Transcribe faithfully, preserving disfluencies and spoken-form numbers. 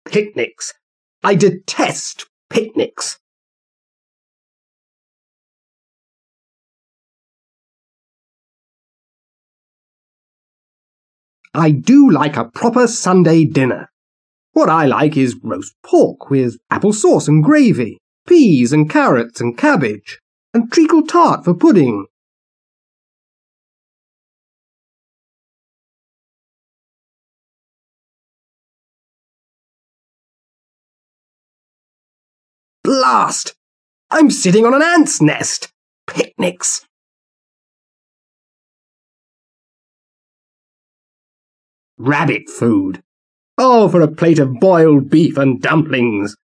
Picnics. I detest picnics. I do like a proper Sunday dinner. What I like is roast pork with apple sauce and gravy, peas and carrots and cabbage, and treacle tart for pudding. Blast! I'm sitting on an ant's nest. Picnics. Rabbit food. Oh, for a plate of boiled beef and dumplings.